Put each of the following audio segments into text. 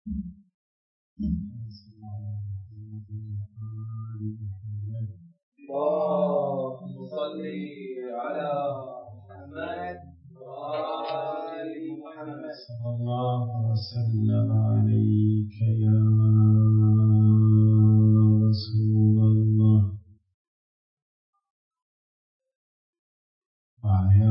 اللهم صل على محمد وآل محمد. صلى الله وسلم عليك يا رسول الله وعلى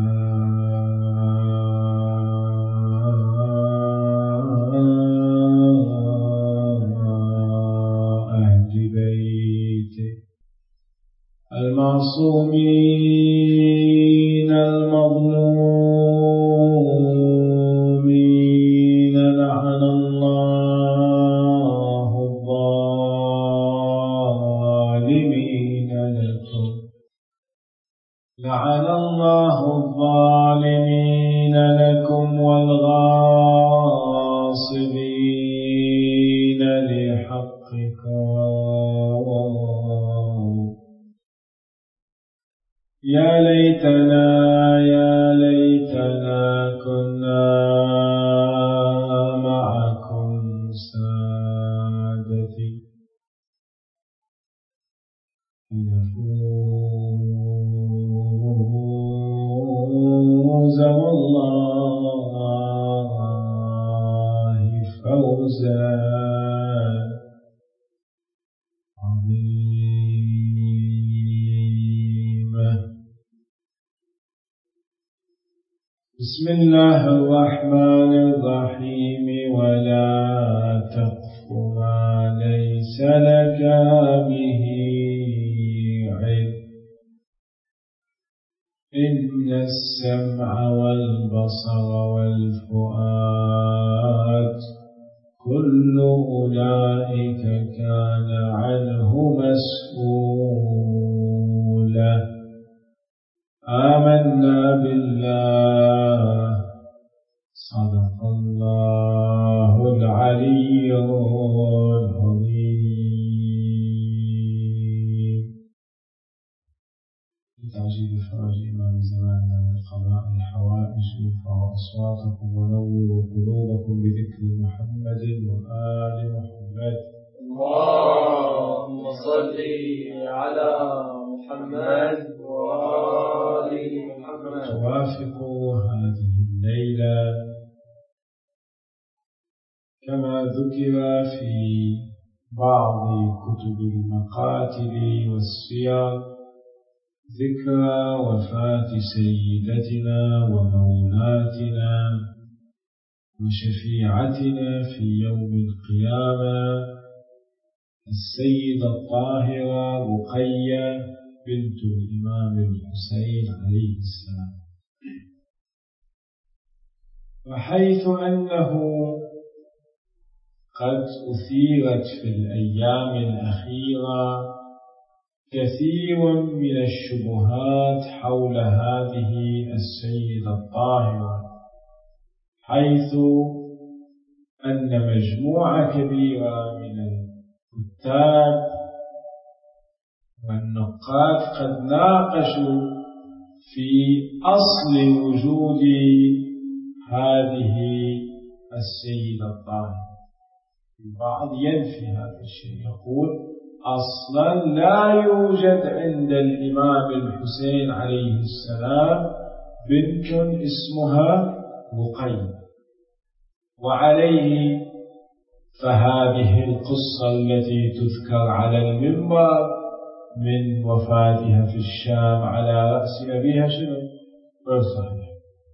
أهل بيتك المعصومين المظلومين. لعن الله الظالمين لكم، لعن الله الظالمين لكم والغاصبين لحقكم. يا ليتنا كنا معكم سادتي لنفوز والله فوزا عظيما. بسم الله الرحمن الرحيم. ولا تقف ما ليس لك به علم، إن السمع والبصر والفؤاد كل أولئك كان عنه مسؤولا. آمنا بالله. صدق الله العلي العظيم. بتعجيل فرج إمام زماننا من قضاء الحوائج ارفعوا أصواتكم ونوروا قلوبكم بذكر محمد وآل محمد. اللهم صل على محمد وآل محمد. توافقوا هذه الليلة كما ذكر في بعض كتب المقاتل والسير ذكرى وفاة سيدتنا ومولاتنا وشفيعتنا في يوم القيامة السيدة الطاهرة رقية بنت الإمام الحسين عليه السلام. وحيث أنه قد أثيرت في الأيام الأخيرة كثير من الشبهات حول هذه السيدة الطاهرة، حيث أن مجموعة كبيرة من الكتاب والنقاد قد ناقشوا في أصل وجود هذه السيدة الطاهرة. البعض ينفي هذا الشيء، يقول أصلا لا يوجد عند الإمام الحسين عليه السلام بنت اسمها رقية، وعليه فهذه القصة التي تذكر على المنبر من وفاتها في الشام على رأس أبيها شنو؟ غير صحيح.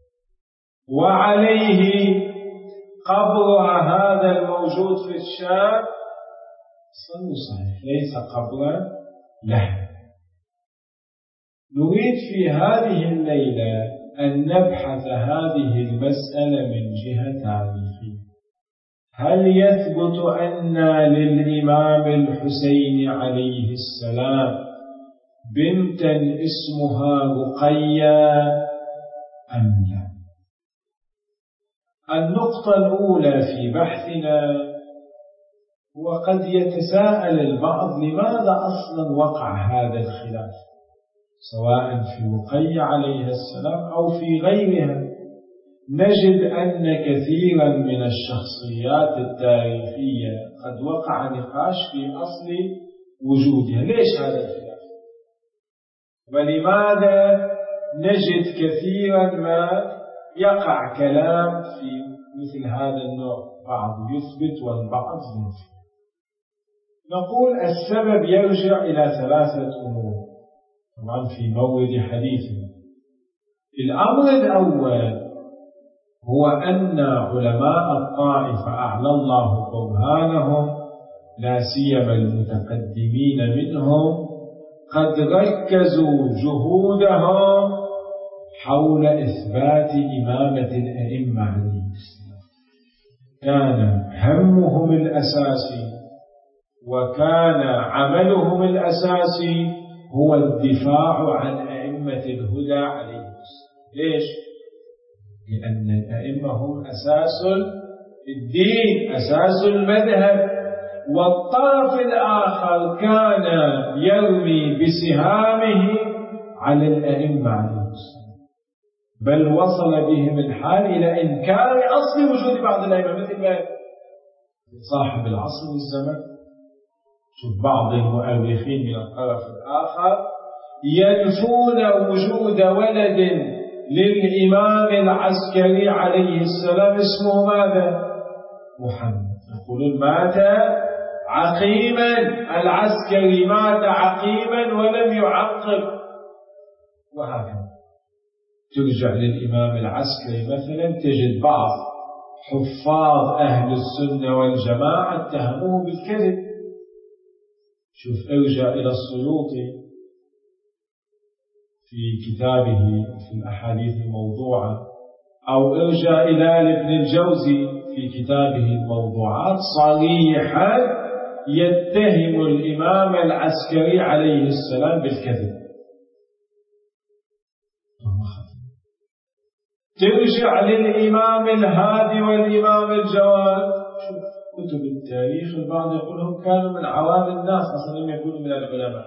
وعليه قبرها هذا الموجود في الشام صحيح، ليس قبرا له. نريد في هذه الليلة أن نبحث هذه المسألة من جهة تاريخية. هل يثبت أن للإمام الحسين عليه السلام بنتا اسمها رقية أم لا؟ النقطة الأولى في بحثنا وقد يتساءل البعض لماذا أصلا وقع هذا الخلاف، سواء في رقية عليها السلام أو في غيرها. نجد أن كثيرا من الشخصيات التاريخية قد وقع نقاش في أصل وجودها. ليش هذا الخلاف؟ ولماذا نجد كثيرا ما يقع كلام في مثل هذا النوع، بعض يثبت والبعض ينفي؟ نقول السبب يرجع إلى ثلاثة أمور طبعا في مورد حديثنا. الأمر الأول هو أن علماء الطائفة أعلى الله برهانهم لا سيما المتقدمين منهم قد ركزوا جهودهم حول إثبات إمامة الأئمة عليهم السلام. كان همهم الأساسي وكان عملهم الأساسي هو الدفاع عن أئمة الهدى عليهم السلام. ليش؟ لأن الأئمة هم أساس الدين، أساس المذهب. والطرف الآخر كان يرمي بسهامه على الأئمة عليهم السلام، بل وصل بهم الحال إلى إنكار أصل وجود بعض الأئمة، مثل ما صاحب العصر والزمن. شوف بعض المؤرخين من الطرف الآخر ينفون وجود ولد للإمام العسكري عليه السلام اسمه ماذا؟ محمد. يقولون مات عقيما، العسكري مات عقيما ولم يعقب. وهكذا ترجع للإمام العسكري مثلا تجد بعض حفاظ أهل السنة والجماعة اتهموه بالكذب. شوف ارجع إلى السيوطي في كتابه في الأحاديث الموضوعة، أو ارجع إلى ابن الجوزي في كتابه الموضوعات، صريحا يتهم الإمام العسكري عليه السلام بالكذب. ترجع للإمام الهادي والإمام الجواد، شوف كتب التاريخ البعض يقولهم كانوا من عوام الناس أصلا لم يكونوا من العلماء.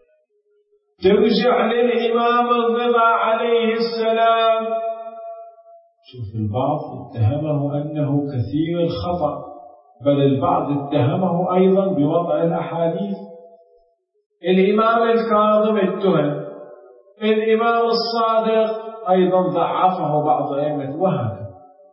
ترجع للإمام الرضا عليه السلام، شوف البعض اتهمه أنه كثير الخطأ، بل البعض اتهمه أيضا بوضع الأحاديث. الإمام الكاظم اتهم، الإمام الصادق أيضا ضعفه بعض أئمة، وهكذا.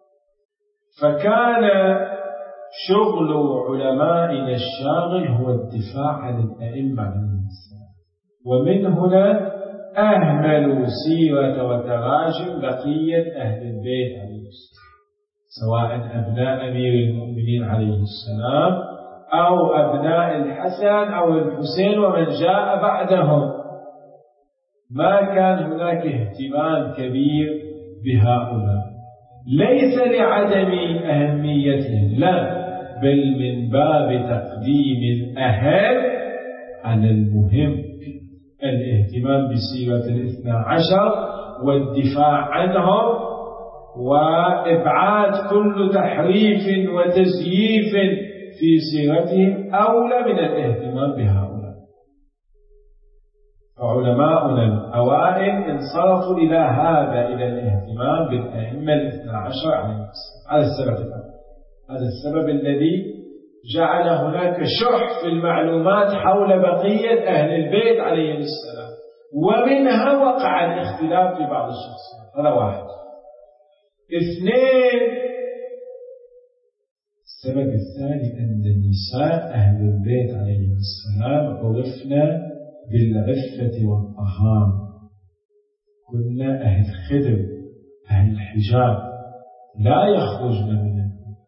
فكان شغل علمائنا الشاغل هو الدفاع عن الأئمة عليهم السلام، ومن هنا أهملوا سيرة وتراجم بقية أهل البيت عليه السلام، سواء أبناء أمير المؤمنين عليه السلام أو أبناء الحسن أو الحسين ومن جاء بعدهم. ما كان هناك اهتمام كبير بهؤلاء، ليس لعدم أهميتهم، لا، بل من باب تقديم الأهم على المهم، الاهتمام بسيرة الاثنى عشر والدفاع عنهم وإبعاد كل تحريف وتزييف في سيرتهم أولى من الاهتمام بهؤلاء. فعلماؤنا الأوائل انصرفوا إلى هذا، إلى الاهتمام بالأئمة الاثنى عشر عليهم السلام. هذا السبب الأول، هذا السبب الذي جعل هناك شح في المعلومات حول بقية أهل البيت عليهم السلام، ومنها وقع الاختلاف في بعض الشخصيات. هذا واحد. اثنين، السبب الثاني أن النساء أهل البيت عليهم السلام عرفنا بالعفة والطهارة، كنا أهل خدر، أهل الحجاب، لا يخرجن من البيت.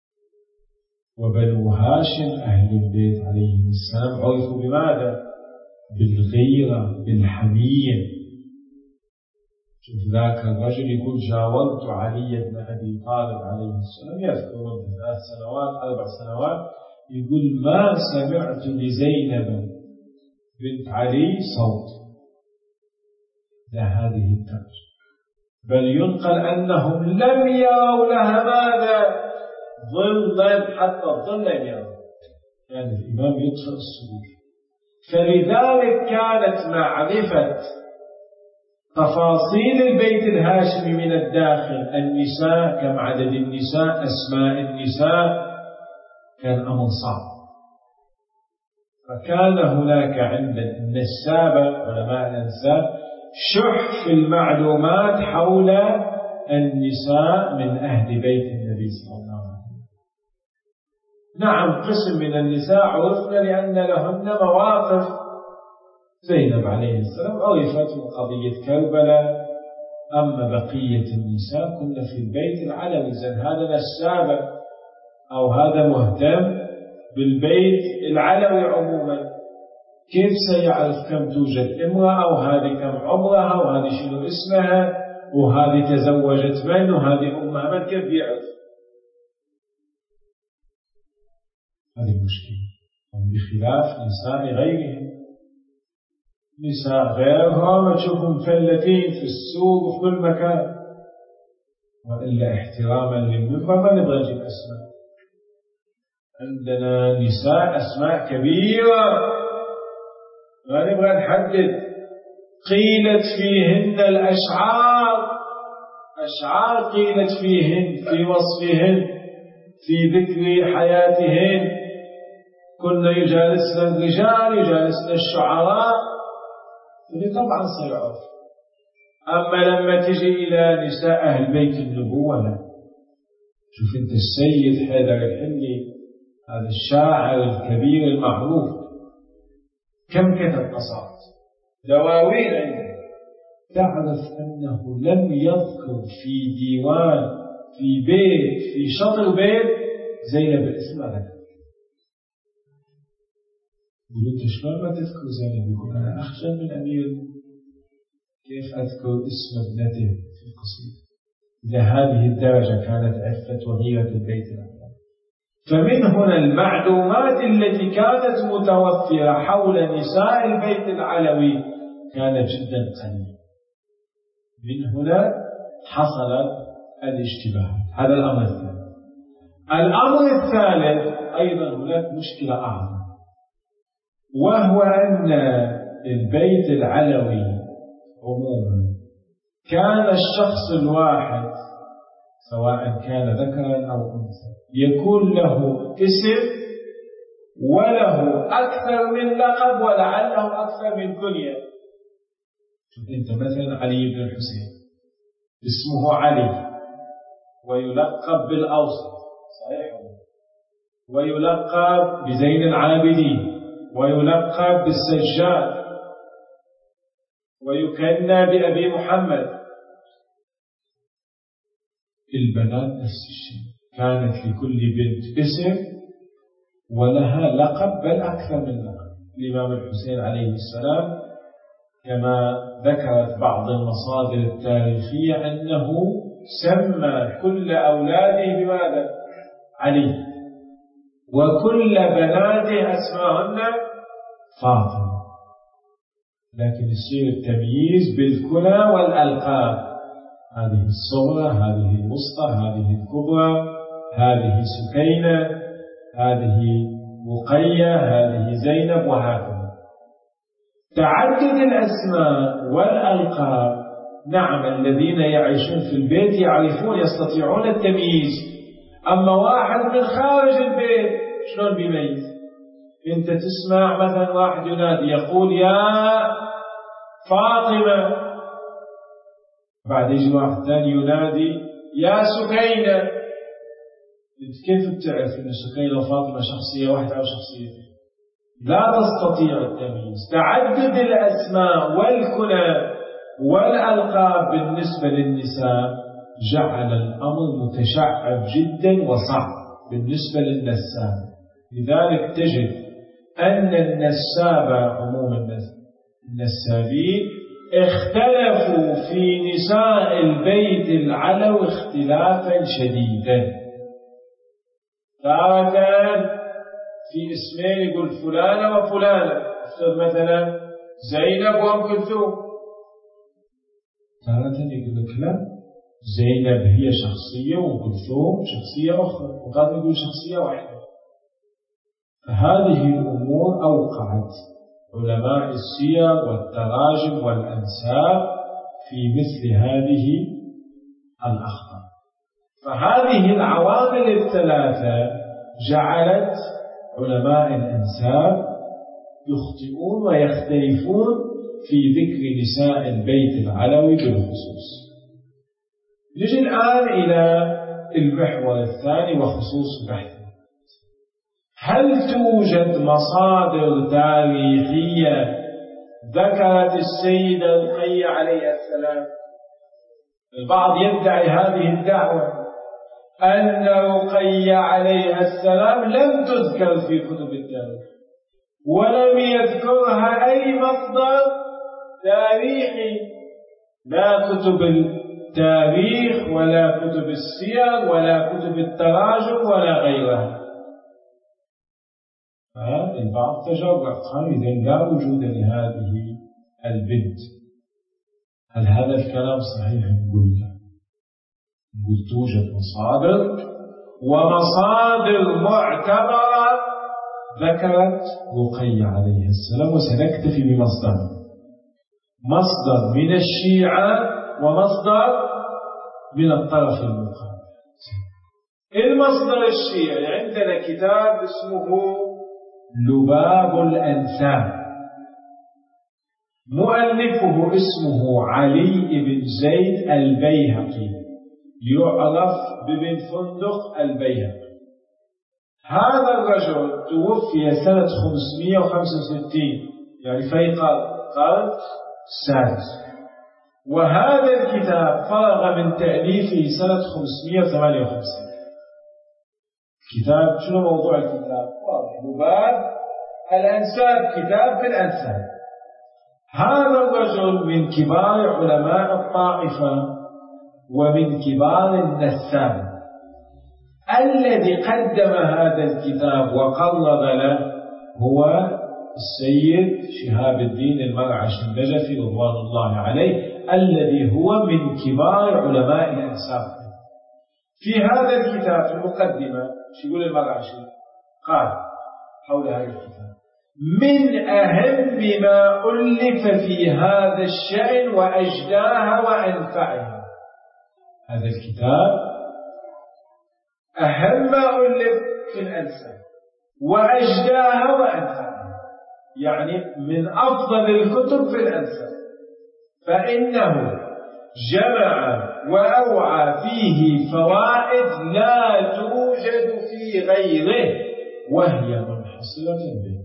وبنو هاشم أهل البيت عليهم السلام عرفوا بماذا؟ بالغيرة، بالحمية. شوف ذاك الرجل يقول جاورت علي بن أبي طالب عليه السلام، يذكر منذ 3 سنوات 4 سنوات، يقول ما سمعت لزينب بنت علي صوت لا هذه الدرجة، بل ينقل أنهم لم يروا لها ماذا؟ ظلا، حتى الظل لم يروا، يعني الإمام يطفئ السرور. فلذلك كانت معرفة تفاصيل البيت الهاشمي من الداخل، النساء، كم عدد النساء، أسماء النساء، كان أمر صعب. فكان هناك عند النسابة علماء الأنساب شح في المعلومات حول النساء من أهل بيت النبي صلى الله عليه وسلم. نعم، قسم من النساء عرفنا لأن لهن مواقف، زينب عليه السلام عرفت من قضية كربلاء، أما بقية النساء كنا في البيت العلوي. هذا نسابة أو هذا مهتم بالبيت العلوي عموما، كيف سيعرف كم توجد امرأة، وهذه كم عمرها، وهذه شنو اسمها، وهذه تزوجت من، وهذه أمها من، كيف يعرف؟ هذه المشكلة. بخلاف نساء غيرهم، نساء غيرها تشوفهم مفلتين في السوق وفي كل مكان، وإلا احتراما للمنبر ما نبغى نجيب أسماء. عندنا نساء أسماء كبيرة ما نبغى نحدد، قيلت فيهن الأشعار، أشعار قيلت فيهن في وصفهن، في ذكر حياتهن. كنا يجالسنا الرجال، يجالسنا الشعراء، اللي طبعا سيعرف. أما لما تجي إلى نساء أهل بيت النبوة لا. شوف أنت السيد حيدر الحلي، هذا الشاعر الكبير المعروف، كم كتب قصائد، دواوين عنده. تعرف أنه لم يذكر في ديوان، في بيت، في شطر بيت زينب الاسم هذا. يقول أنت شلون ما تذكر زينب؟ يقول أنا أخجل من أمير، كيف أذكر اسم ابنته في القصيدة؟ إلى هذه الدرجة كانت عفة وغيرة البيت العلوي. فمن هنا المعلومات التي كانت متوفرة حول نساء البيت العلوي كانت جدا قليلة. من هنا حصل الاشتباه. هذا الأمر الثاني. الأمر الثالث أيضا هناك مشكلة أعظم، وهو أن البيت العلوي عموما كان الشخص الواحد سواء كان ذكرا أو أنثى يكون له اسم وله أكثر من لقب ولعله أكثر من كنية. شوف أنت مثلا علي بن الحسين اسمه علي ويلقب بالأوسط، صحيح، ويلقب بزين العابدين، ويلقب بالسجاد، ويكنى بأبي محمد. البنات نفس الشيء، كانت لكل بنت اسم ولها لقب، بل أكثر من لقب. الإمام الحسين عليه السلام كما ذكرت بعض المصادر التاريخية أنه سمى كل أولاده بماذا؟ علي، وكل بناته أسماهن فاطمة. لكن يصير التمييز بالكنى والألقاب، هذه الصغرى، هذه الوسطى، هذه الكبرى، هذه سكينة، هذه رقية، هذه زينب، وهكذا. تعدد الأسماء والألقاب، نعم الذين يعيشون في البيت يعرفون، يستطيعون التمييز. أما واحد من خارج البيت شلون بيميز؟ أنت تسمع مثلا واحد ينادي يقول يا فاطمة، بعد يجي واحد ثاني ينادي يا سكينة، أنت كيف بتعرف أن سكينة وفاطمة شخصية واحدة أو شخصية؟ لا تستطيع التمييز. تعدد الأسماء والكنى والألقاب بالنسبة للنساء جعل الأمر متشعب جدا وصعب بالنسبة للنساب. لذلك تجد أن النسابة عموما النسابين اختلفوا في نساء البيت العلوي اختلافا شديدا. تارة في اسمين يقول فلانة وفلانة، مثلا زينب وأم كلثوم. تارة يقول لك لا، زينب هي شخصية وأم كلثوم شخصية أخرى، وقد يقول شخصية واحدة. فهذه الأمور أوقعت علماء السير والتراجم والأنساب في مثل هذه الأخطاء. فهذه العوامل الثلاثة جعلت علماء الأنساب يخطئون ويختلفون في ذكر نساء البيت العلوي بالخصوص. نجي الآن إلى المحور الثاني وخصوص بحث. هل توجد مصادر تاريخية ذكرت السيدة رقية عليها السلام؟ البعض يدعي هذه الدعوة أن رقية عليها السلام لم تذكر في كتب التاريخ ولم يذكرها أي مصدر تاريخي، لا كتب التاريخ ولا كتب السير ولا كتب التراجم ولا غيرها. البعض تجرأ قال إذن لا وجود لهذه البنت. هل هذا الكلام صحيح؟ نقول لا، نقول توجد مصادر ومصادر معتبرة ذكرت رقية عليها السلام، وسنكتفي بمصدر، مصدر من الشيعة ومصدر من الطرف المقابل. المصدر الشيعي عندنا كتاب اسمه لباب الأنساب، مؤلفه اسمه علي بن زيد البيهقي، يعرف بابن فندق البيهقي. هذا الرجل توفي سنة 565، يعني في القرن السادس، وهذا الكتاب فرغ من تأليفه سنة 558. كتاب شنو موضوع الكتاب؟ لباب الأنساب، كتاب في الأنساب. هذا الرجل من كبار علماء الطائفة ومن كبار النساب. الذي قدم هذا الكتاب وقرب له هو السيد شهاب الدين المرعشي النجفي رضوان الله عليه، الذي هو من كبار علماء الأنساب. في هذا الكتاب في المقدمة يقول المرعشي قال حول هذا الكتاب: من أهم ما ألف في هذا الشأن وأجداها وأنفعها. هذا الكتاب أهم ما ألف في الأنساب وأجداها وأنفعها، يعني من أفضل الكتب في الأنساب، فإنه جمع وأوعى فيه فوائد لا توجد في غيره وهي منحصرة به.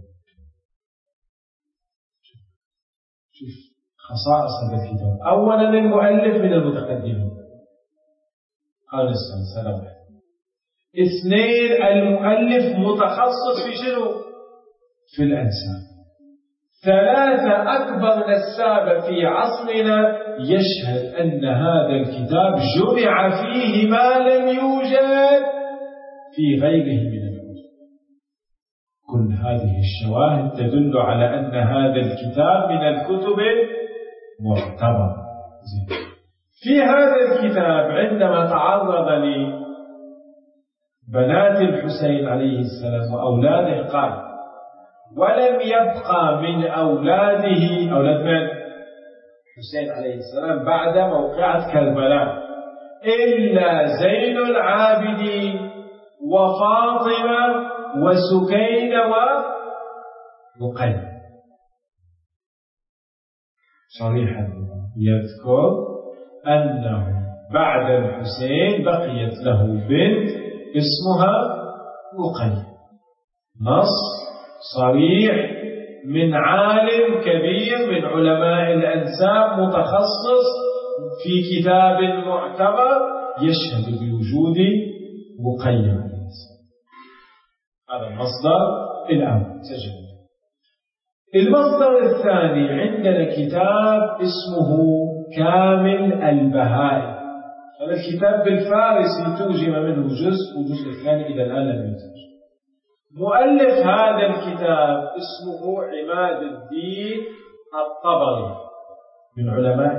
شوف خصائص هذا الكتاب. أولا المؤلف من المتقدمين قال السلام. اثنين المؤلف متخصص في شنو؟ في الأنساب. ثلاثة أكبر نساب في عصرنا يشهد أن هذا الكتاب جمع فيه ما لم يوجد في غيره من الكتب. كل هذه الشواهد تدل على أن هذا الكتاب من الكتب معتبر. في هذا الكتاب عندما تعرض لبنات الحسين عليه السلام وأولاده قال: ولم يبقى من أولاده، أولاد من؟ حسين عليه السلام، بعد موقعة كربلاء إلا زين العابدين وفاطمة وسكينة ورقية. صريحا يذكر أنه بعد الحسين بقيت له بنت اسمها رقية. نص صريح من عالم كبير من علماء الأنساب متخصص في كتاب معتبر يشهد بوجود رقية عليه السلام. هذا المصدر الأول سجل. المصدر الثاني عندنا كتاب اسمه كامل البهائي. هذا الكتاب بالفارسي ترجم منه جزء، والجزء الثاني إلى الآن لم يترجم. مؤلف هذا الكتاب اسمه عماد الدين الطبري، من علماء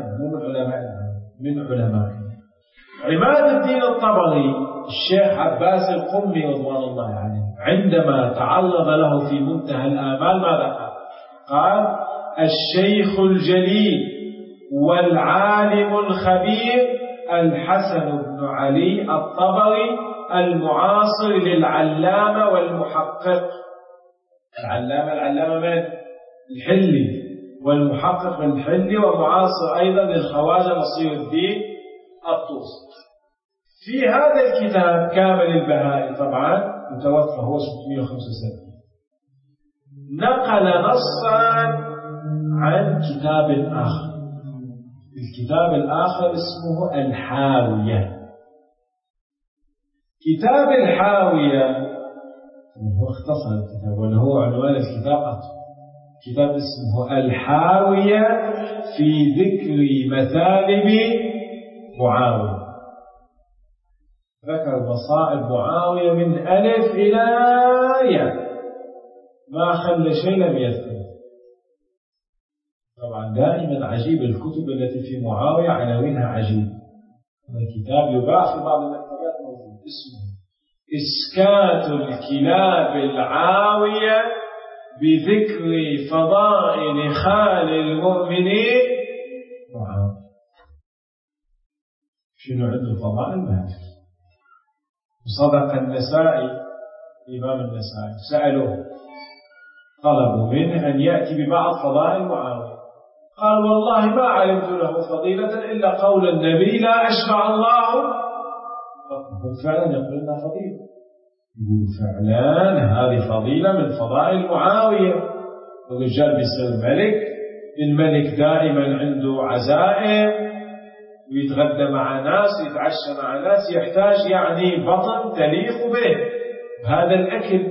عماد الدين الطبري. الشيخ عباس القمي رضوان الله عليه عندما تعرض له في منتهى الآمال ماذا قال؟ قال: الشيخ الجليل والعالم الخبير الحسن بن علي الطبري المعاصر للعلامة والمحقق. العلامة من؟ الحلي، والمحقق الحلي، ومعاصر أيضا للخواجة نصير الدين الطوسي. في هذا الكتاب كامل البهائي طبعا متوفى هو 665 نقل نصا عن كتاب آخر. الكتاب الآخر اسمه الحاوية. كتاب الحاوية هو اختصر الكتاب ولا هو عنوان الكتاب أطول. كتاب اسمه الحاوية في ذكر مثالب معاوية. ذكر مصائب معاوية من ألف إلى ياء، ما خلى شيء لم يذكر. طبعا دائما عجيب الكتب التي في معاوية عناوينها عجيب. الكتاب يباع في بعض المكتبات موجود اسمه إسكات الكلاب العاوية بذكر فضائل خال المؤمنين معاوية. شنو عنده فضائل؟ ما صدق النسائي، إمام النسائي سألوه طلبوا منه أن يأتي ببعض فضائل معاوية، قال والله ما علمت له فضيلة إلا قول النبي لا أشبع الله. فعلا يقول لنا فضيلة، يقول فعلا هذه فضيلة من فضائل معاوية. الرجال بيصير الملك دائما عنده عزائم ويتغدى مع ناس ويتعشى مع ناس، يحتاج يعني بطن تليق به بهذا الأكل.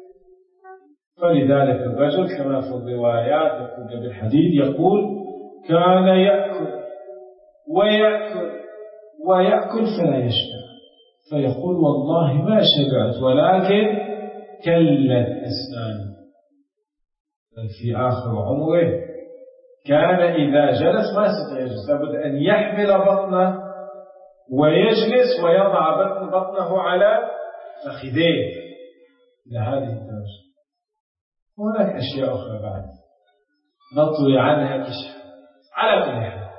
فلذلك الرجل كما في الروايات وكتب الحديث يقول كان يأكل ويأكل ويأكل فلا يشبع، فيقول والله ما شبعت ولكن كلت أسناني. في آخر عمره كان إذا جلس ما سيجلس، لابد أن يحمل بطنه ويجلس ويضع بطنه على فخذيه لهذه الدرجة. هناك أشياء أخرى بعد نطوي عنها كشف. على كل حال،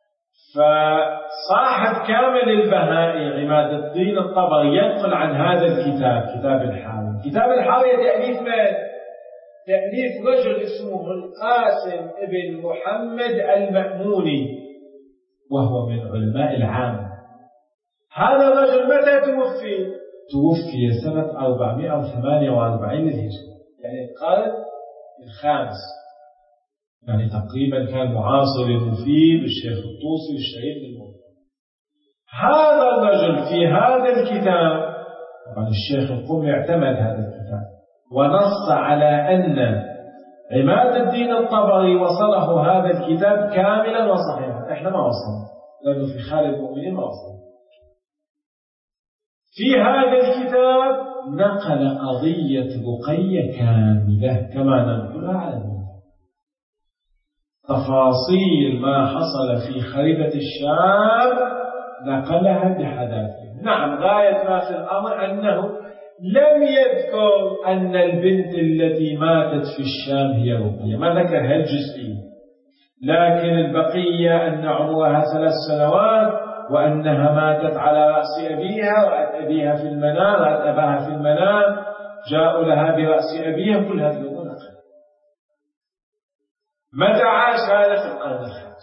فصاحب كامل البهائي عماد الدين الطبري ينقل عن هذا الكتاب، كتاب الحاوية. كتاب الحاوية تأليف من؟ تأليف رجل اسمه القاسم ابن محمد المأموني، وهو من علماء العام. هذا الرجل متى توفي؟ توفي سنة 448 للهجرة، يعني القرن الخامس، يعني تقريبا كان معاصر المفيد والشيخ الطوسي والشريف المفيد. هذا الرجل في هذا الكتاب، طبعا الشيخ القمي اعتمد هذا الكتاب ونص على أن عماد الدين الطبري وصله هذا الكتاب كاملا وصحيحا. احنا ما وصلنا لأنه في خال المؤمنين ما وصلنا. في هذا الكتاب نقل قضية رقية كاملة كما ننقلها على المنبر، تفاصيل ما حصل في خريبة الشام نقلها بحذافيرها. نعم، غاية ما في الأمر أنه لم يذكر أن البنت التي ماتت في الشام هي رقية، ما ذكر هالجزئية، لكن البقية أن عمرها 3 سنوات وأنها ماتت على رأس أبيها، رأت أبيها في المنام، رأت أباها في المنام، جاءوا لها برأس أبيها، كل هذا الأمور نقل. متى عاش هذا؟ في القرن الخامس.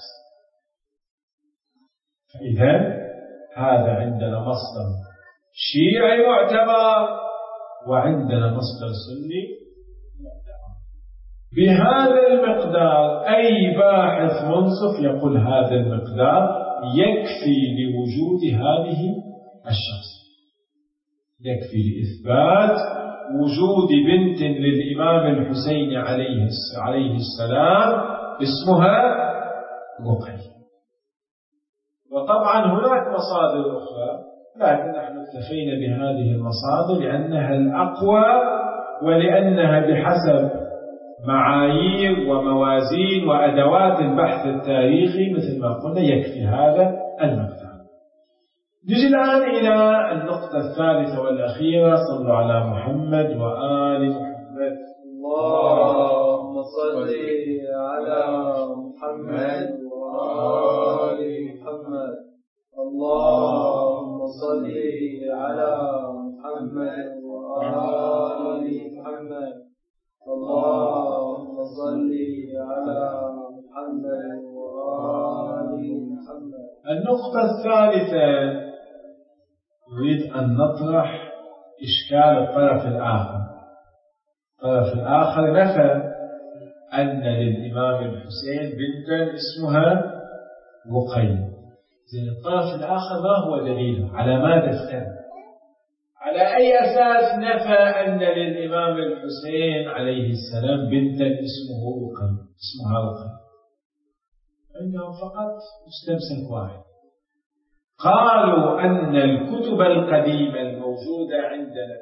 فإذا هذا عندنا مصدر شيعي معتبر وعندنا مصدر سني معتبر. بهذا المقدار أي باحث منصف يقول هذا المقدار يكفي لوجود هذه الشخص، يكفي لإثبات وجود بنت للإمام الحسين عليه السلام اسمها رقية. وطبعا هناك مصادر أخرى، لكن نحن اكتفينا بهذه المصادر لأنها الأقوى ولأنها بحسب معايير وموازين وأدوات البحث التاريخي مثل ما قلنا يكفي هذا المقدار. نجي الآن إلى النقطة الثالثة والأخيرة. صلوا على محمد وآل محمد. اللهم صل على محمد وآل وآل محمد. اللهم صل على محمد وآل محمد. اللهم صل على محمد وآل محمد. النقطة الثالثة نريد أن نطرح إشكال الطرف الآخر. الطرف الآخر نفى أن للإمام الحسين بنتا اسمها رقية. زين الطرف الآخر ما هو دليله؟ على ماذا استند؟ على أي أساس نفى أن للإمام الحسين عليه السلام بنتا اسمها رقية؟ عندهم فقط مستمسك واحد. قالوا أن الكتب القديمة الموجودة عندنا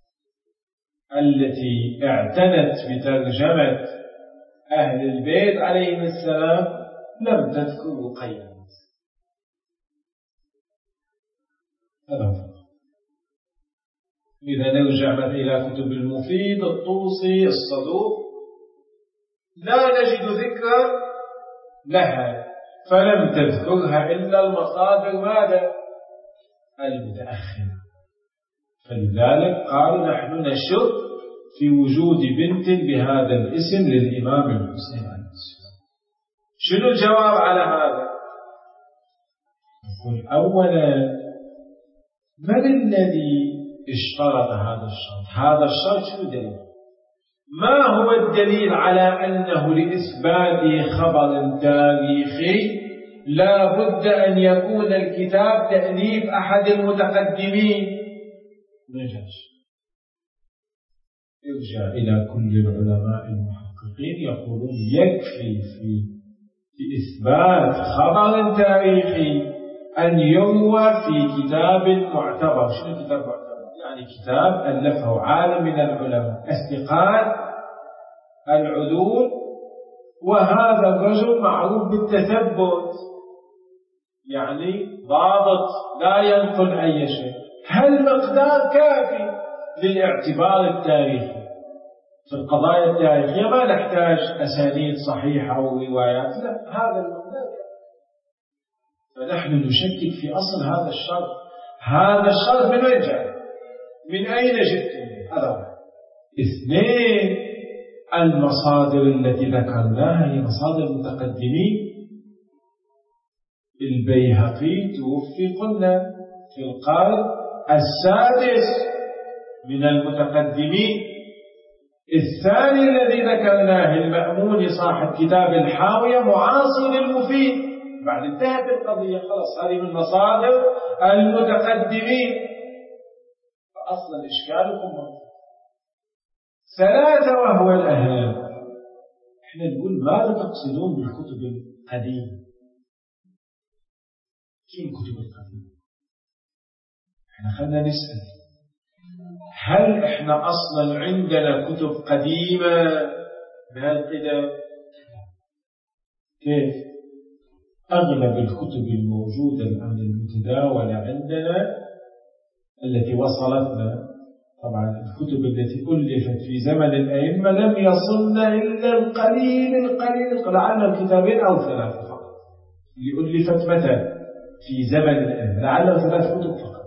التي اعتنت بترجمة أهل البيت عليهم السلام لم تذكر رقية. هذا هو. إذا نرجع مثلا إلى كتب المفيد، الطوسي، الصدوق، لا نجد ذكرا لها، فلم تذكرها إلا المصادر ماذا؟ المتأخرة. فلذلك قالوا نحن نشك في وجود بنت بهذا الاسم للإمام الحسين عليه السلام. شنو الجواب على هذا؟ نقول أولا من الذي اشترط هذا الشرط؟ هذا الشرط شنو دليل؟ ما هو الدليل على أنه لإثبات خبر تاريخي لا بد أن يكون الكتاب تأليف أحد المتقدمين؟ نجاش يرجع إلى كل العلماء المحققين يقولون يكفي في إثبات خبر تاريخي أن يروى في كتاب معتبر. شنو كتاب معتبر؟ يعني كتاب ألفه عالم من العلماء الثقات العدول، وهذا الرجل معروف بالتثبت، يعني ضابط لا ينقل أي شيء. هل مقدار كافي للاعتبار التاريخي؟ في القضايا التاريخية ما نحتاج أسانيد صحيحة أو روايات، لا، هذا المقدار. فنحن نشكك في أصل هذا الشرط. هذا الشرط من وين جاء؟ من أين جئتم؟ هذا واحد. اثنين، المصادر التي ذكرناها هي مصادر متقدمين. البيهقي توفي قلنا في القرن السادس من المتقدمين. الثاني الذي ذكرناه المأمون صاحب كتاب الحاوية معاصر للمفيد، بعد انتهت القضية خلاص، هذه من مصادر المتقدمين. فأصلا إشكالكم موجود. ثلاثة وهو الأهم، احنا نقول ماذا تقصدون بالكتب القديمة؟ شو الكتب القديمة؟ احنا خلنا نسأل، هل احنا أصلا عندنا كتب قديمة بهالقدم؟ كيف؟ أغلب الكتب الموجودة الآن المتداولة عندنا التي وصلتنا، طبعا الكتب التي ألفت في زمن الأئمة لم يصلنا إلا القليل، لعل الكتابين أو ثلاثة فقط اللي ألفت متى؟ في زمن الأئمة، لعل 3 كتب فقط.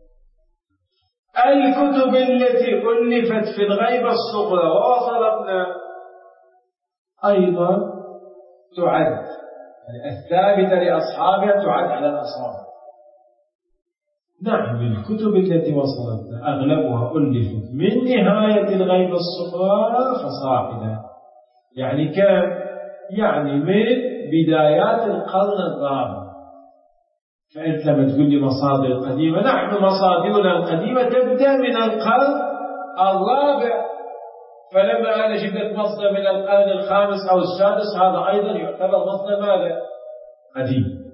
الكتب التي ألفت في الغيبة الصغرى ووصلتنا أيضا تعد، يعني الثابتة لأصحابها تعد على الأصابع. نعم، الكتب التي وصلتنا أغلبها ألفت من نهاية الغيبة الصغرى فصاعدا، يعني كم؟ يعني من بدايات القرن الرابع. فأنت لما تقول لي مصادر قديمة، نحن مصادرنا القديمة تبدأ من القرن الرابع. فلما أنا جبت مصدر من القرن الخامس أو السادس، هذا أيضا يعتبر مصدر ماذا؟ قديم.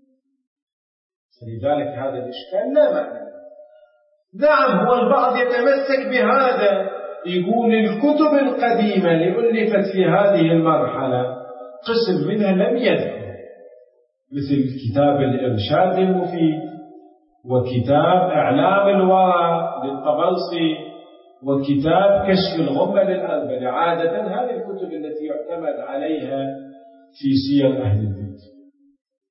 لذلك هذا الإشكال لا معنى. نعم، هو البعض يتمسك بهذا، يقول الكتب القديمة اللي ألفت في هذه المرحلة قسم منها لم يذكر، مثل كتاب الإرشاد المفيد، وكتاب إعلام الورى للطبرسي، وكتاب كشف الغمة للأربلة. عادة هذه الكتب التي يعتمد عليها في سير أهل البيت.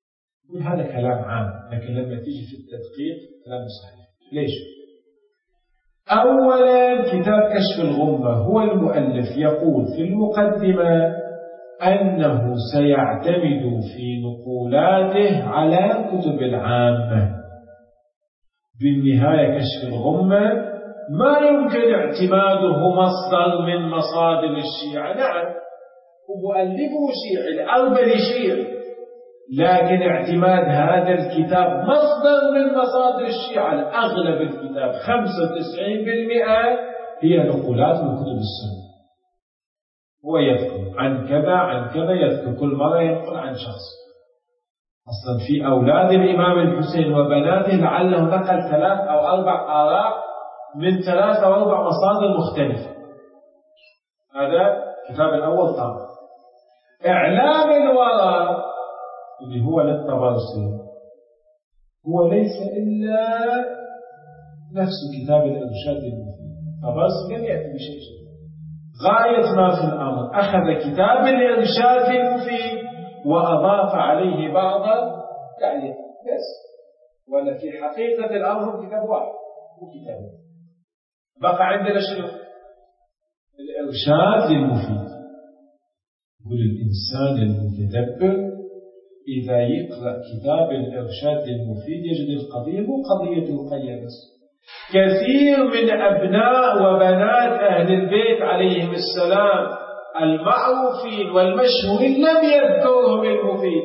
هذا كلام عام، لكن لما تيجي في التدقيق كلام صحيح. ليش؟ أولا كتاب كشف الغمة هو المؤلف يقول في المقدمة أنه سيعتمد في نقولاته على كتب العامة. بالنهاية كشف الغمة ما يمكن اعتماده مصدر من مصادر الشيعة. نعم ومؤلفه شيعي، الأربل شيعي، لكن اعتماد هذا الكتاب مصدر من مصادر الشيعة. الأغلب الكتاب 95% هي نقولات من كتب السنة. هو يذكر عن كذا عن كذا، يذكر كل مرة ينقل عن شخص. أصلا في أولاد الإمام الحسين وبناته لعله نقل 3 أو 4 آراء من 3 أو 4 مصادر مختلفة. هذا الكتاب الأول طبعا. إعلام الورى اللي هو للطبرسي هو ليس إلا نفس كتاب الإرشاد المفيد. الطبرسي لم يأتي بشيء جديد. غاية ما في الأمر أخذ كتاب الإرشاد المفيد وأضاف عليه بعض تعليق بس، ولا في حقيقة الأمر كتاب واحد وكتاب. بقى عندنا شنو؟ الإرشاد للمفيد. يقول الإنسان المتدبر إذا يقرأ كتاب الإرشاد للمفيد يجد القضية مو قضية القية بس. كثير من أبناء وبنات أهل البيت عليهم السلام المعروفين والمشهورين لم يذكرهم المفيد.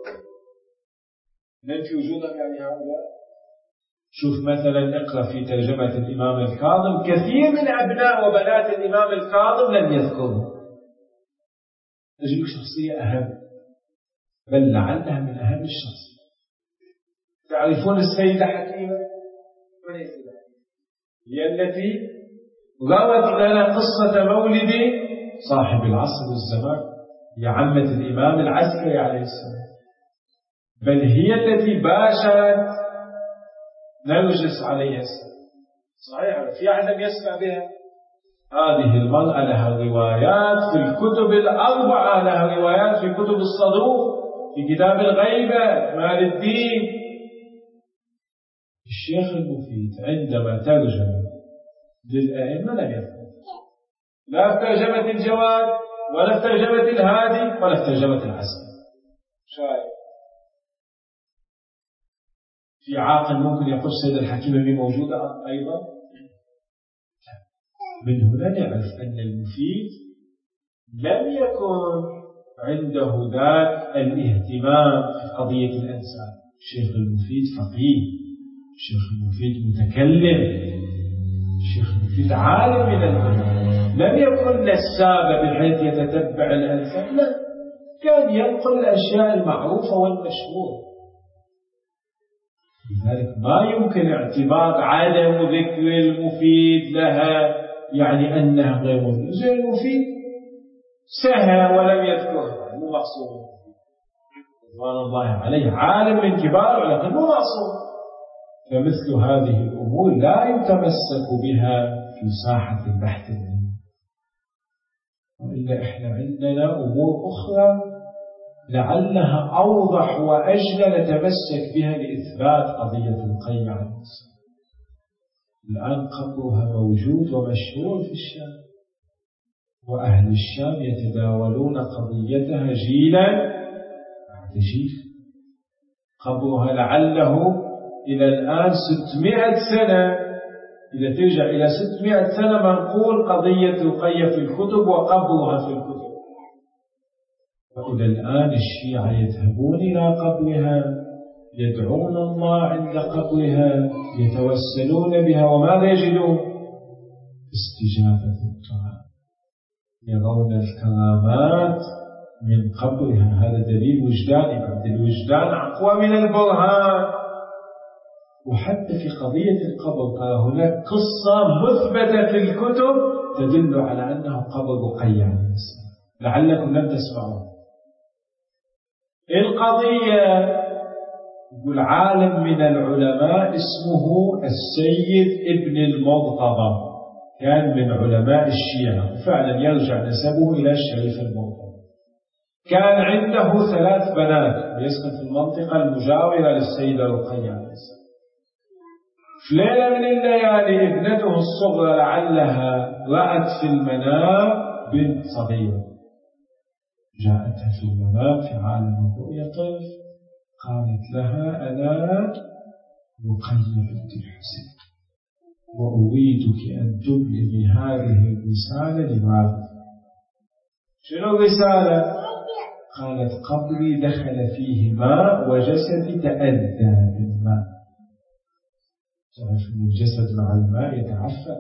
من في وجودهم يعني هؤلاء؟ شوف مثلا اقرأ في ترجمة الإمام الكاظم، كثير من أبناء وبنات الإمام الكاظم لم يذكرهم. تجد شخصية أهم، بل لعلها من أهم الشخصيات. تعرفون السيدة حكيمة؟ من هي السيدة حكيمة؟ هي التي روت لنا قصة مولد صاحب العصر والزمان، هي عمة الإمام العسكري عليه السلام، بل هي التي باشرت نرجس عليه السلام. صحيح، في أحد يسمع بها؟ هذه المرأة لها روايات في الكتب الأربعة، لها روايات في كتب الصدوق، في كتاب الغيبة مال الدين. الشيخ المفيد عندما ترجم للأئمة لم يذكر، لا في ترجمة الجواد ولا في ترجمة الهادي ولا في ترجمة العسكري. شايف؟ في عاقل ممكن يقول سيد الحكيمة موجودة أيضا؟ من هنا نعرف أن المفيد لم يكن عنده ذاك الاهتمام في قضية الأنساب. الشيخ المفيد فقيه، الشيخ المفيد متكلم، الشيخ المفيد عالم من العلم، لم يكن نسابا بحيث يتتبع الأنساب، لا، كان ينقل الأشياء المعروفة والمشهورة. لذلك ما يمكن اعتبار عدم ذكر المفيد لها يعني أنها غير مفيد. زي المفيد سهى ولم يذكرها، مو معصوم، رضوان الله عليه عالم من كبار لكن مو معصوم. فمثل هذه الأمور لا يتمسك بها في ساحة البحث العلمي، وإلا إحنا عندنا أمور أخرى لعلها أوضح وأجل نتمسك بها لإثبات قضية القيم على الإنسان. الآن قبرها موجود ومشهور في الشام، وأهل الشام يتداولون قضيتها جيلا بعد جيل. قبرها لعله إلى الآن 600 سنة، إذا ترجع إلى 600 سنة منقول قضية القية في الكتب وقبرها في الكتب. وإلى الآن الشيعة يذهبون إلى قبرها، يدعون الله عند قبرها، يتوسلون بها، وماذا يجدون؟ استجابة الدعاء، يرون الكرامات من قبرها. هذا دليل وجداني، بعد الوجدان أقوى من البرهان. وحتى في قضية القبر ترى هناك قصة مثبتة في الكتب تدل على أنه قبر رقية عليه السلام، لعلكم لم تسمعوا القضية. يقول عالم من العلماء اسمه السيد ابن المرتضى، كان من علماء الشيعة، وفعلا يرجع نسبه إلى الشريف المرتضى. كان عنده 3 بنات ويسكن في المنطقة المجاورة للسيدة رقية عليه السلام. في ليلة من الليالي ابنته الصغرى لعلها رأت في المنام بنت صغيرة، جاءتها في المنام في عالم الرؤيا طفل، قالت لها أنا رقية بنت الحسين وأريدك أن تبلغي هذه الرسالة لوالدك. شنو الرسالة؟ قالت قبري دخل فيه ماء وجسدي تأذى بالماء. تعرف أن الجسد مع الماء يتعفى.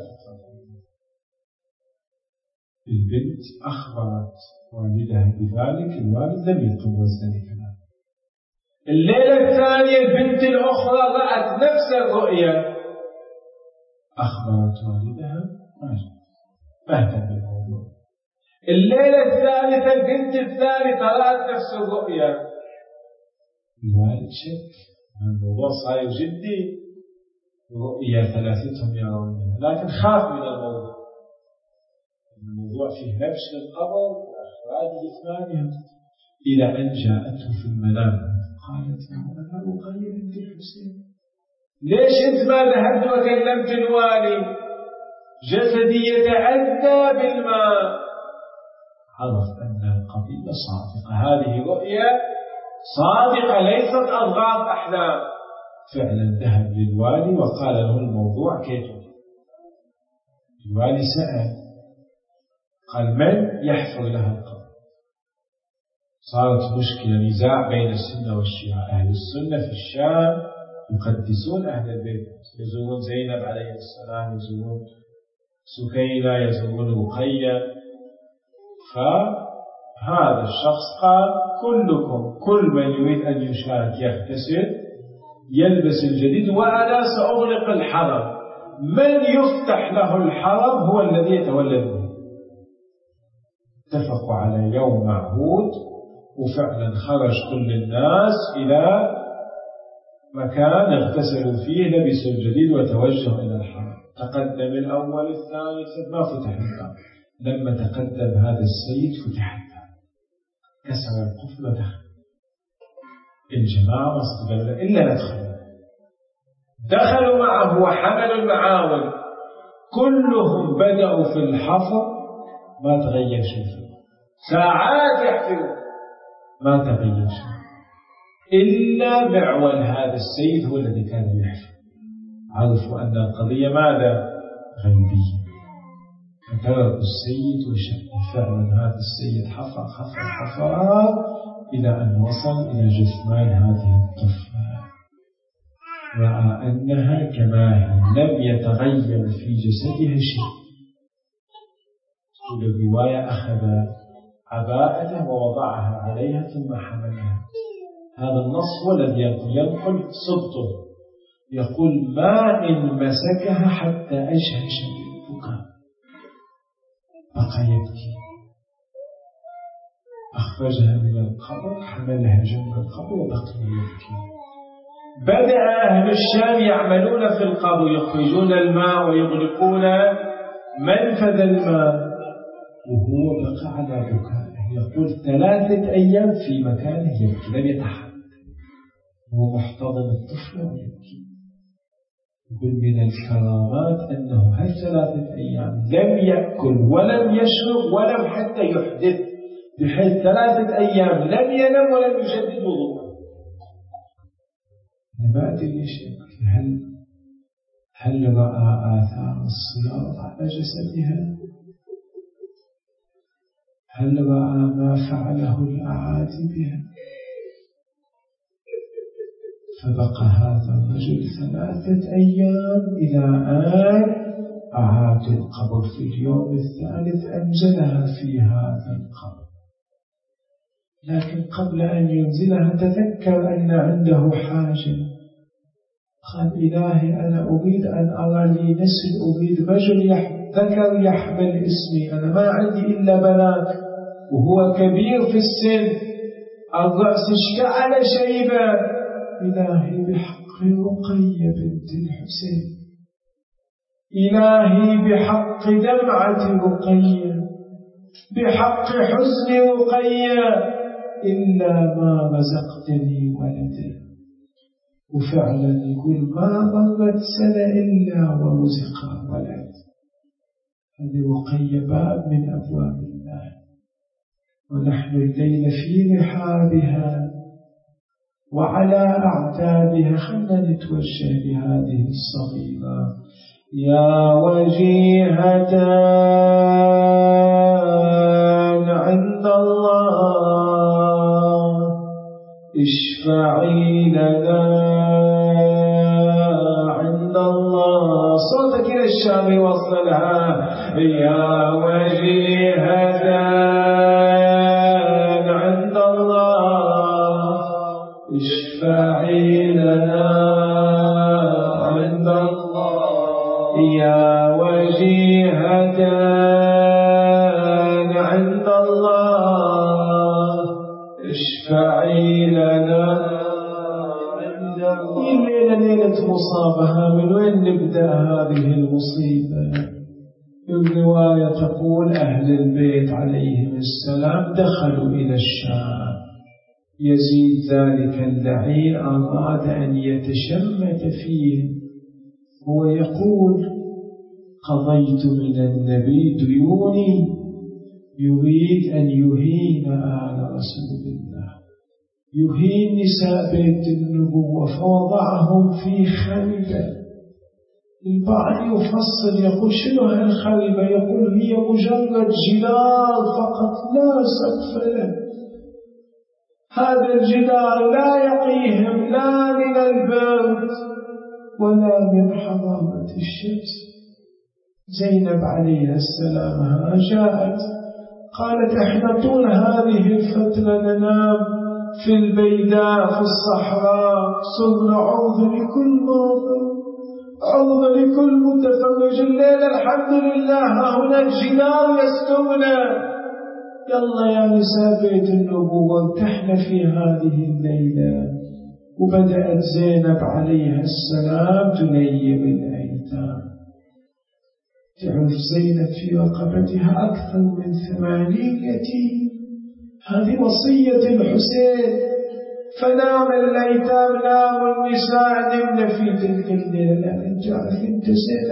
البنت أخبرت والدها بذلك، الوالد لم يقبل ذلك. الليلة الثانية البنت الأخرى رأت نفس الرؤيا، أخبرت والدها ما اهتم بالموضوع. الليلة الثالثة البنت الثالثة رأت نفس الرؤيا، الوالد شك الموضوع صاير جدي، رؤيا 3 يرونها، لكن خاف من الموضوع فيه نبش للقبر وإخراجه 8 إلى أن جاءته في المنام قالت أنا رقية بنت الحسين، ليش أنت ما ذهبت وكلمت الوالي؟ جسدي يتأذى بالماء. عرف أن القضية صادقة، هذه رؤيا صادقة ليست أضغاث أحلام. فعلا ذهب للوالي وقال له الموضوع كيف. الوالي سأل قال من يحفر لها القبر. صارت مشكلة، نزاع بين السنة والشيعة. أهل السنة في الشام يقدسون أهل البيت، يزورون زينب عليه السلام، يزورون سكينة، يزورون رقية. فهذا الشخص قال كلكم كل من يريد أن يشارك يغتسل يلبس الجديد وأنا سأغلق الحرم، من يفتح له الحرم هو الذي يتولى به. اتفقوا على يوم معهود، وفعلا خرج كل الناس إلى مكان اغتسلوا فيه، لبسوا الجديد وتوجهوا إلى الحرم. تقدم الأول الثاني ما فتح الباب. لما تقدم هذا السيد فتح الباب، كسر القفل ودخل. الجماعة ما استقبلوا إلا ندخل. دخلوا معه وحملوا المعاول، كلهم بدأوا في الحفر، ما تغير شيء، ساعات يحفرون ما تغير شيء، إلا معول هذا السيد هو الذي كان يحفر. عرفوا أن القضية ماذا؟ غيبية. فتركوا السيد وشأن. فعلا هذا السيد حفر إلى أن وصل إلى جثمان هذه الطفلة، رأى أنها كما هي، لم يتغير في جسدها شيء. في الرواية أخذ عباءته ووضعها عليها ثم حملها. هذا النص هو الذي ينقل صدقه، يقول ما إن مسكها حتى أجهش بالبكاء، بقى يبكي. أخرجها من القبر، حملها جنب القبر وبقي يبكي. بدأ أهل الشام يعملون في القبر، يخرجون الماء ويغلقون منفذ الماء، وهو بقى على بكائه. يقول 3 أيام في مكانه يبكي، لم يتحرك، هو محتضن الطفل ويبكي. يقول من الكرامات أنه هل 3 أيام لم يأكل ولم يشرب ولم حتى يحدث، بحيث 3 أيام لم ينم ولم يجدد وضوءه. ما أدري ليش هل رأى آثار الصياط على جسدها؟ هل رأى ما فعله الأعادي بها؟ فبقى هذا الرجل 3 أيام إلى أن أعاد القبر. في اليوم الثالث أنزلها في هذا القبر، لكن قبل أن ينزلها تذكر أن عنده حاجة. قال إلهي أنا أريد أن أرى لي نسل، أريد رجل ذكر يحمل اسمي، أنا ما عندي إلا بنات، وهو كبير في السن، الرأس اشتعل شيبا. إلهي بحق رقية بنت الحسين، إلهي بحق دمعة رقية، بحق حزن رقية، إلا ما رزقتني ولدا. وفعلا يقول ما مرت سنة إلا ورزق ولد. هذه رقية باب من أبواب الله، ونحن الليل في رحابها وعلى أعتابها. خلنا نتوجه لهذه الصغيرة. يا وجيهة عند الله اشفعي لنا عند الله. صوتك إلى الشام وصلها. يا وجيهة عند الله اشفعي لنا عند الله. يا وجيهة عند الله اشفعي لنا عند الله. الليلة ليلة مصابها. من وين نبدأ هذه المصيبة؟ الرواية تقول أهل البيت عليهم السلام دخلوا إلى الشام. يزيد ذلك اللعين أراد أن يتشمت فيه. هو يقول قضيت من النبي ديوني، يريد أن يهين آل رسول الله، يهين نساء بيت النبوة، فوضعهم في خلبة. البعض يفصل يقول شنو هالخلبة؟ يقول هي مجرد جدار فقط لا سقف له. هذا الجدار لا يقيهم لا من البرد ولا من حرارة الشمس. زينب عليها السلام جاءت قالت احنا طول هذه الفترة ننام في البيداء في الصحراء، صرنا عرضة لكل ماضي، عرضة لكل متفرج. الليلة الحمد لله هنا الجدار يسترنا. يلا يا نساء بيت النبوة ارتحنا في هذه الليلة. وبدأت زينب عليها السلام تنيم الأيتام. تعرف زينب في رقبتها أكثر من 80 يتيم. هذه وصية الحسين. فنام الأيتام نام النساء نمن في تلك الليلة. أنت عارف أنت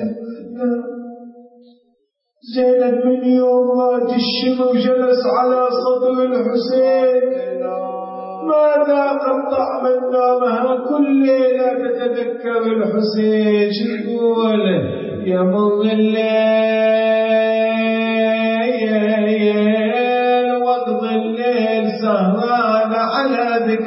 زينب من يوم رأت الشمس وجلس على صدر الحسين ما ذاقت طعم نومها. كل ليلة تتذكر الحسين. تقول يمر الليل وقضي الليل سهران على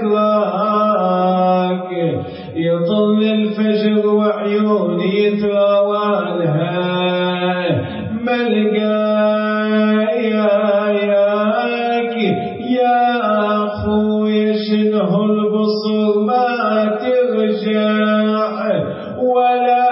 ذكراك، يطل الفجر وعيوني يتراوالها ملقاياك يا أخوي شنه البصر ما ترجع ولا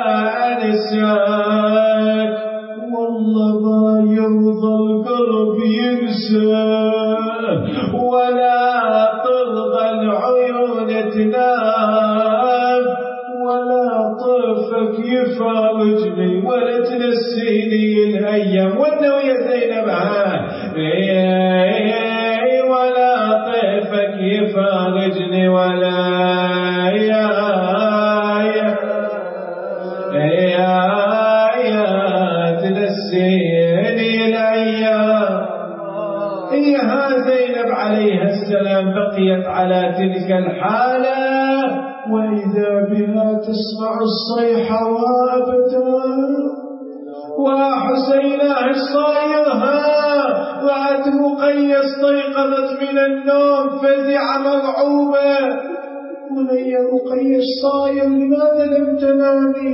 أنساك. والله ما يرضى القلب ينسى ولا ترضى العيون تنام ولا طرفك يفارجني ولا تنسيني الأيام. وانه يا زينب ولا طرفك يفارجني ولا تنسيني الأيام. إيها زينب عليها السلام بقيت على تلك الحالة، وإذا بها تسمع الصيحة وابدا وحسين ايش صايرها؟ رأت رقية استيقظت من النوم فزعة مرعوبة. بني رقية ايش صاير؟ لماذا لم تنامي؟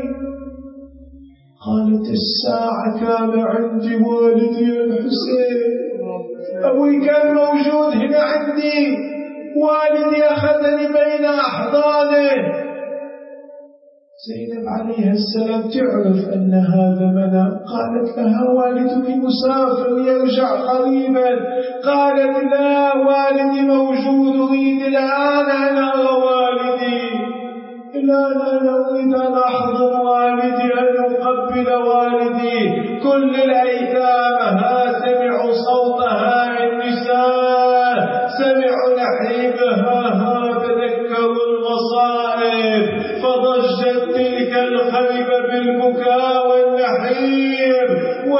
قالت الساعة كان عندي والدي الحسين، أبوي كان موجود هنا عندي، والدي أخذني بين أحضانه. زينب عليها السلام تعرف أن هذا منام. قالت لها والدك مسافر يرجع قريبا. قالت لا والدي موجود، أريد الآن أن أرى والدي. الآن أنا أريد أن أحضن والدي أن أقبل والدي. كل الأيتام سمعوا صوتها النساء سمعوا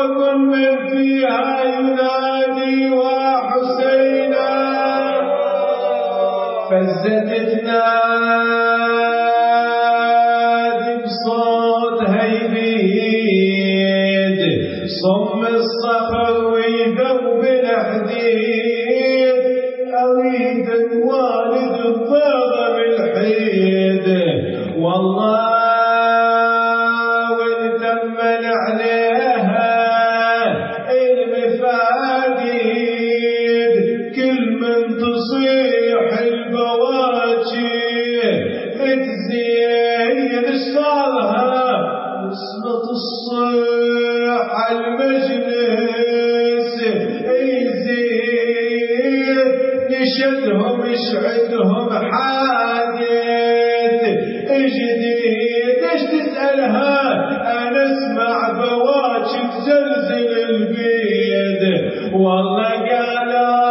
وكل من فيها ينادي وحسينا فزت تنادي بصوت هيبيد صم الصخر ويذوب الحديد أريد الوالد الضرب الحيد والله ونتمن عليها المفاديد كل من تصيح البواجي تزين صارها وصلت الصيح المجلس يزيد نشدهم يشعدهم حادث جديد ايش تسألها انا اسمع بواجي تزلزل البيد والله قالوا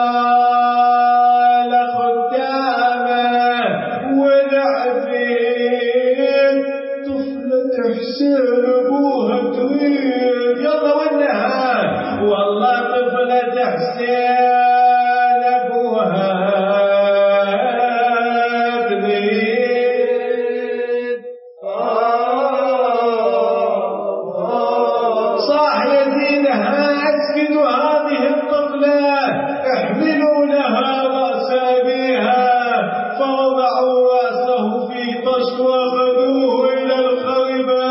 حسين ابوها تريد يلا ولها والله طفلة حسين ابوها تريد صاح يزينها اسكتوا هذه الطفلة احملوا لها راس ابيها فوضعوا راسه في طشت واخذوه الى الخربة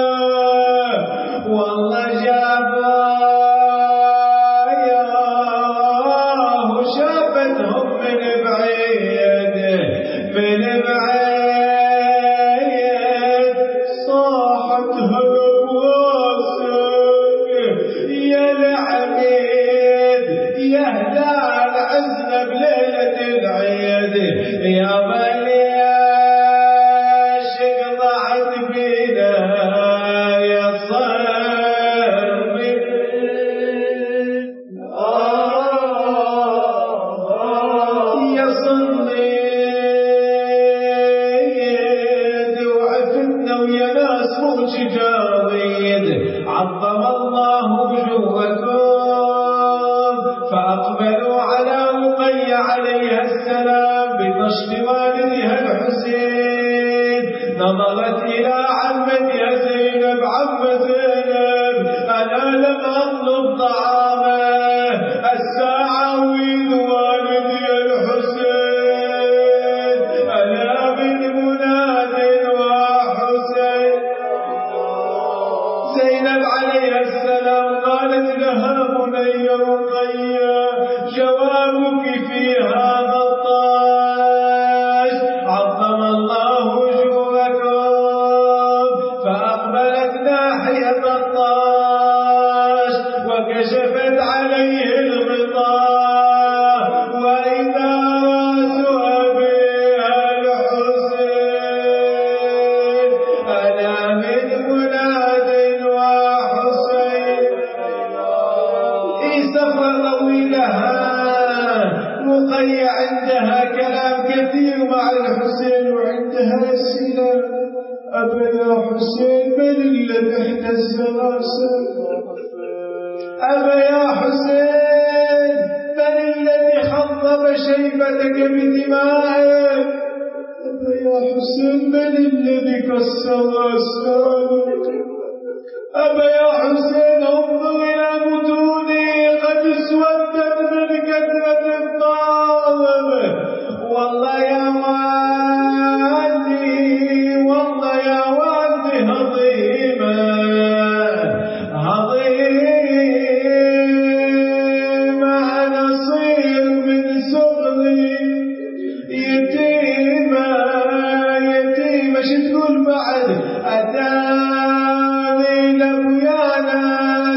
والله جاباياه وشافتهم من بعيد صاحت هالبواسك يا العميد يا هلال عزنا بليلة العيد يا بليش قطعت فينا يا صربي يا صنيد وعفتنا ويا ناس موج جاريد عظم الله وجوهكم فأقبلوا على رقية عليها السلام بطشت والدها الحسين نظرت إلى عمتها زينب عم زينب أنا لم أطلب طعامه الساعة ويد والدي الحسين أنا من مناد وحسين زينب عليها السلام قالت لها بني رقية جوابك في هذا الطاش عظم الله وجوهكم فأقبلت ناحية الطاش وكشفت عليه الغطاء وإذا رأس أبيها الحسين أنا من مناد وحسين سفرة طويلها رقية عندها كلام كثير مع الحسين وعندها أسئلة أبا يا حسين من الذي احتز راسك أبا يا حسين من الذي خضب شيبتك بدمائك أبا يا حسين من الذي كسر أسنانك أبا يا حسين انظر إلى متوني قد اسودت من كثرة الطالب والله يا والدي والله يا والدي هضيمة أنا صير من صغري يتيمة شو تقول بعد أتاني لبيانا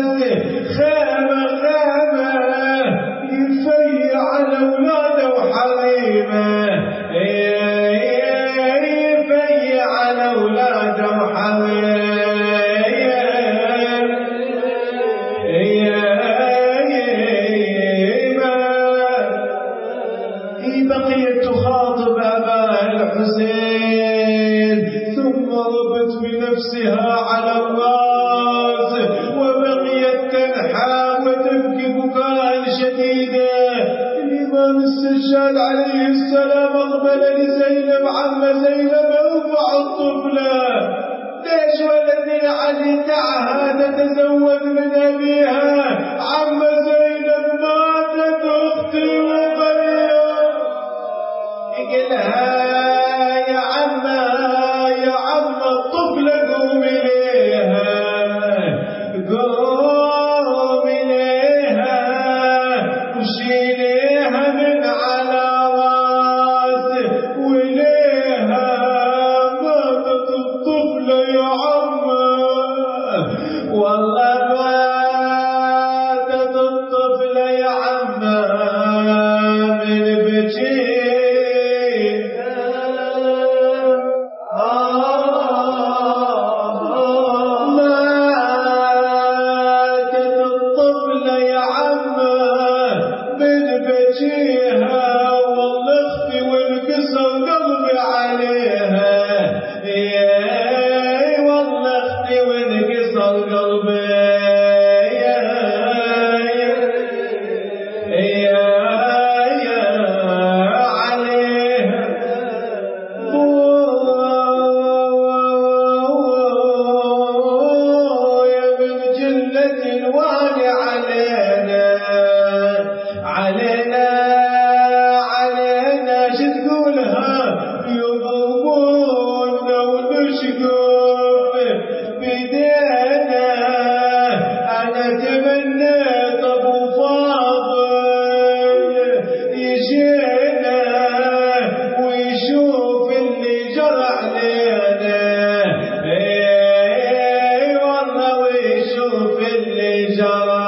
السجاد عليه السلام أقبل لزينب عم زينب ارفع الطفلة. ليش ولدي علي دعها تتزوج من أبيها؟ عم زينب ماتت أختي رقية. يقلها يا عم الطفلة قوم إليها، قوم إليها وشيليها من على راسه وليها. ماتت الطفلة يا عمه، والله ماتت الطفلة يا عمه من بكيها. ماتت الطفلة يا عمه من بكيها، والله اختي والقصر قلبي عليها. والله اختي والقصر قلبي علينا شو تقولها يضربونا ونشقف بدينا. أنا تمنيت أبو فاضل يجينا ويشوف اللي جرى علينا. والله ويشوف اللي جرى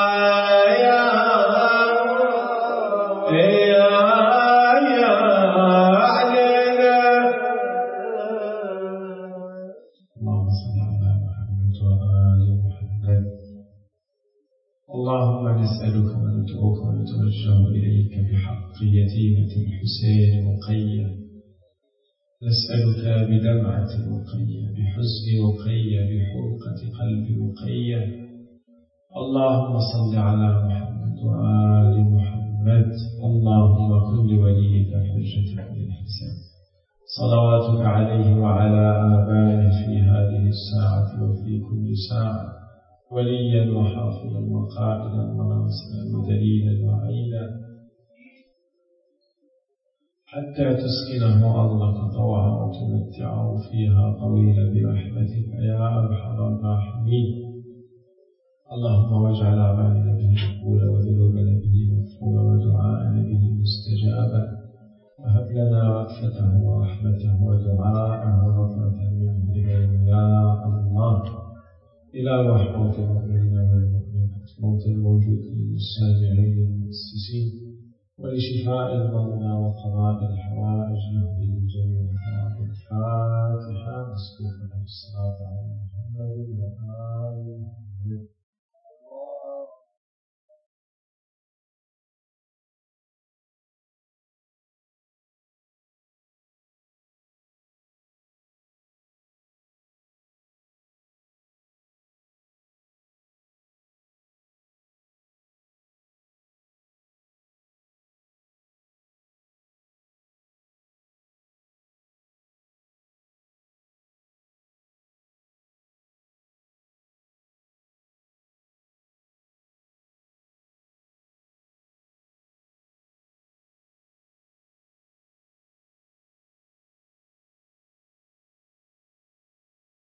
اللهم نسألك وندعوك ونتوجه إليك بحق يتيمة الحسين رقية. نسألك بدمعة رقية، بحزن رقية، بحرقة قلب رقية. اللهم صل على محمد وآل محمد. اللهم كن لوليك الحجة بن الحسين صلواتك عليه وعلى آبائه في هذه الساعة وفي كل ساعة وليا وحافظا وقائدا وناصرا ودليلا وعينا، حتى تسكنه أرضك طوعا وتمتعه فيها طويلا برحمتك يا أرحم الراحمين. اللهم واجعل أعمالنا به مقبولا وذنوبنا به مغفورا ودعاءنا به مستجابا، وهب لنا رأفته ورحمته ودعاءه ورحمة منه إلينا يا الله. إلى رحمة المؤمنين والمؤمنات، موت الموجودين السامعين المؤسسين، ولشفاء المرضى وقضاء الحوائج نهدي الجميع ثواب الفاتحة. مسكوك الصلاة على محمد وآله.